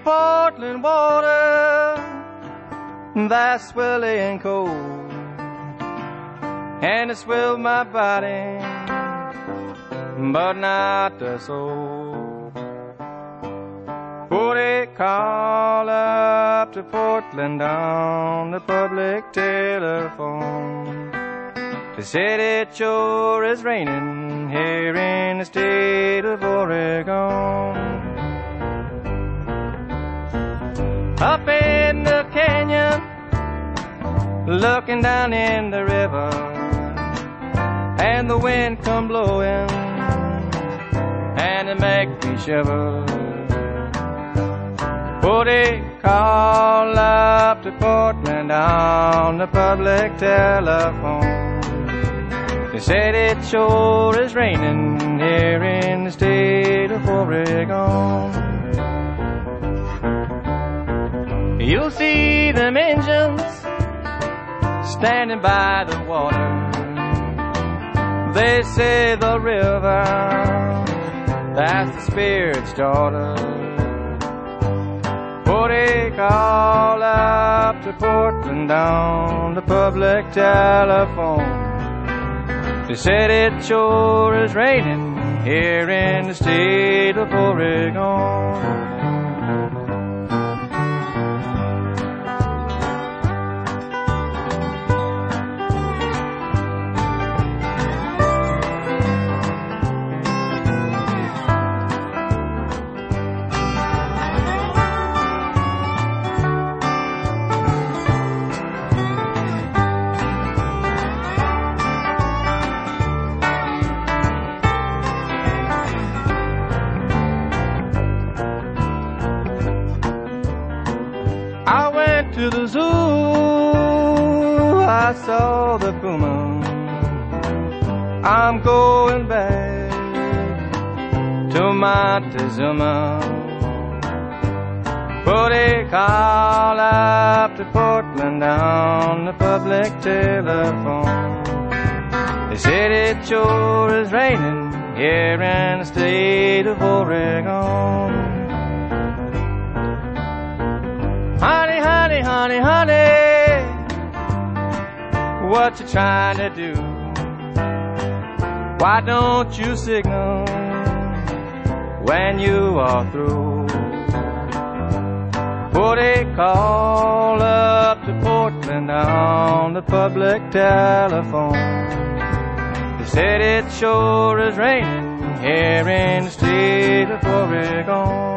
Portland water that's swelling cold, and it swelled my body, but not the soul. Put a call up to Portland on the public telephone. They said it sure is raining here in the state of Oregon. Up in the canyon, looking down in the river, and the wind come blowing, and it make me shiver. Put a call up to Portland on the public telephone. They said it sure is raining here in the state of Oregon. You'll see them engines standing by the water. They say the river, that's the Spirit's daughter. Put a call up to Portland on the public telephone. They said it sure is raining here in the state of Oregon. I went to the zoo, I saw the puma. I'm going back to Montezuma. Put a call up to Portland on the public telephone. They said it sure is raining here in the state of Oregon. Honey, honey, honey, honey, what you trying to do? Why don't you signal when you are through? Put a call up to Portland on the public telephone. They said it sure is raining here in the state of Oregon.